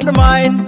Landmine,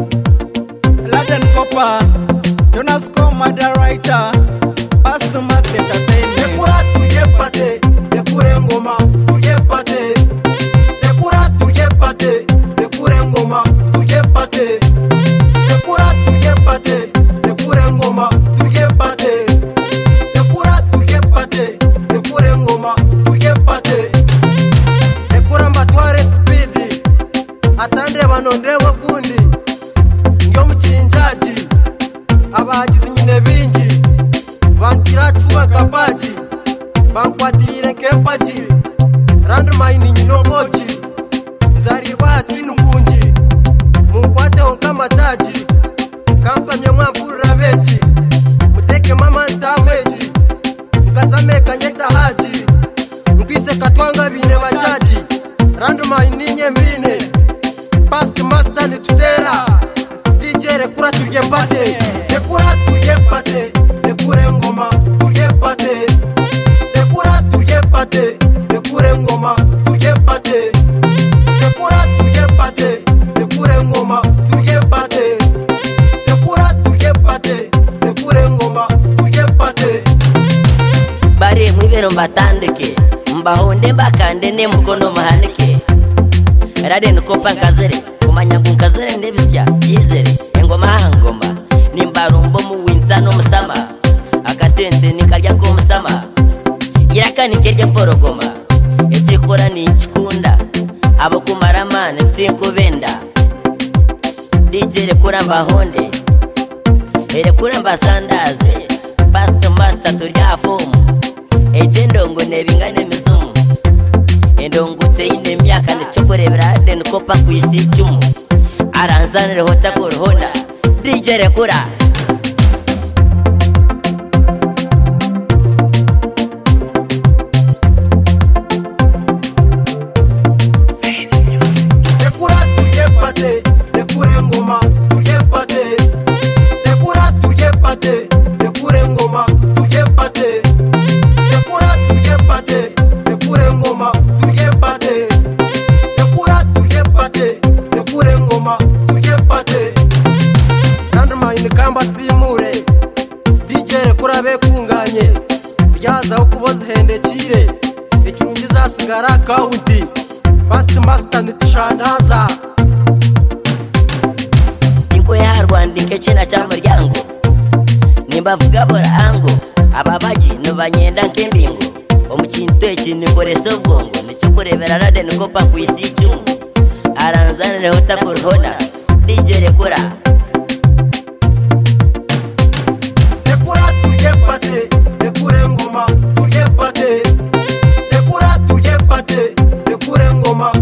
Laden Copper, Jonas Coma, the writer, Pastor Master Entertainment. Dekura tuyepate, dekure ngoma, tuyepate. Dekura tuyepate, dekure ngoma, tuyepate. Dekura tuyepate, dekure ngoma, tuyepate. Dekura tuyepate, dekure ngoma, tuyepate. Dekura mbatware speedy, atande banondewe kundi. Ngyo muchinjaji, abagize nyine bingi. Bankiratuwa kapaji, bankwatirire kepaji. Landmine nyinogoji, zaribati nubunji. Munkwate onkamataji, kampanye mwavura beji. Muteke mama ntameji, mukazame kanyeta haji. Mkwise katwanga bine bajaji, Landmine ninye mbine. Past master ni tutera, DJ Rekura tuyepate. Rekura tuyepate, dekure ngoma, tuyepate. Dekura tuyepate, dekure ngoma, tuyepate. Dekura tuyepate, dekure ngoma, tuyepate. Dekura tuyepate, dekure ngoma, tuyepate. Bari mwibero mbatandike, mbahonde mbakande ne mukono mahanike. Laden Copper nkazere, kumanyangu nkazere ndebisya yizere. Engoma hangoma, nimbarumbo mu winter no musama. Akasente nikarya ko musama. Iraka nikerya porogoma. Ekikora ni chikunda. Abo kumaramana tinkubenda. DJ Rekura mbahonde. Rekura mbasandaze. Pastor Master turya fomu. Ejendongo nebingane mizumu. Endongo teine myaka ndichokurebera Laden Copper kwisi icumu. Aranzanire hota kuruhona DJ Rekura. Dekura tuyepate, dekure ngoma, tuyepate. Dekura tuyepate, dekure ngoma, tuyepate. Dekura tuyepate, dekure ngoma, tuyepate. Dekura tuyepate, dekure ngoma, tuyepate. Landmine kamba simure, DJ Rekura bekunganye. Ryaza ukuboza hendekire, icyungi zasigara county. Past master nitushandaza. Inko ya Rwandike china cha muryango. Nimbavuga bora ango. Ababaji no banyenda nkembingo. Omukintu eki nikoreso bwongo. Nichokurebera Laden Copper kwisi icumu. Aranzanire hota kuruhona DJ Rekura. Dekura tuyepate, dekure ngoma, tuyepate. Dekura tuyepate, dekure ngoma,